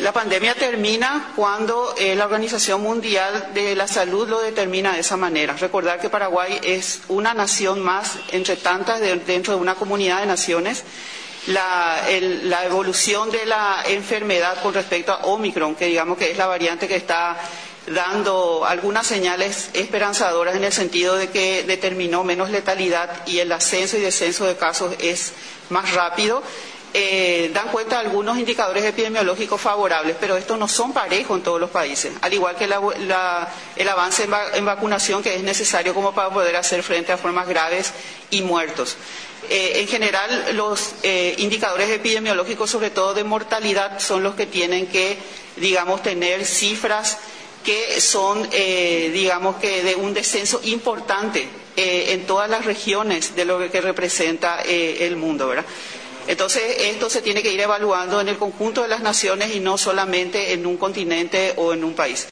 La pandemia termina cuando la Organización Mundial de la Salud lo determina de esa manera. Recordar que Paraguay es una nación más entre tantas dentro de una comunidad de naciones. La evolución de la enfermedad con respecto a Omicron, que digamos que es la variante que está dando algunas señales esperanzadoras en el sentido de que determinó menos letalidad y el ascenso y descenso de casos es más rápido. Dan cuenta de algunos indicadores epidemiológicos favorables, pero estos no son parejos en todos los países, al igual que el avance en vacunación que es necesario como para poder hacer frente a formas graves y muertos. En general, los indicadores epidemiológicos, sobre todo de mortalidad, son los que tienen que, digamos, tener cifras que son, digamos, que de un descenso importante en todas las regiones de lo que representa el mundo, ¿verdad? Entonces, esto se tiene que ir evaluando en el conjunto de las naciones y no solamente en un continente o en un país.